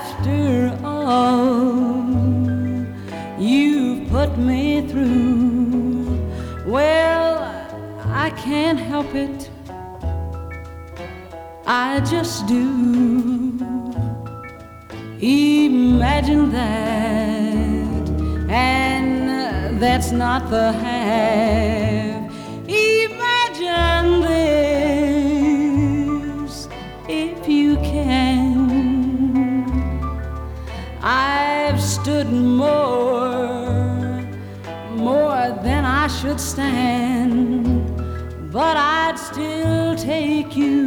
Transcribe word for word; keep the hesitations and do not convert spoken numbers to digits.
after all you've put me through, well, I can't help it, I just do. Imagine that, and that's not the half. Imagine this, if you can. I've stood more, more than I should stand, but I'd still take you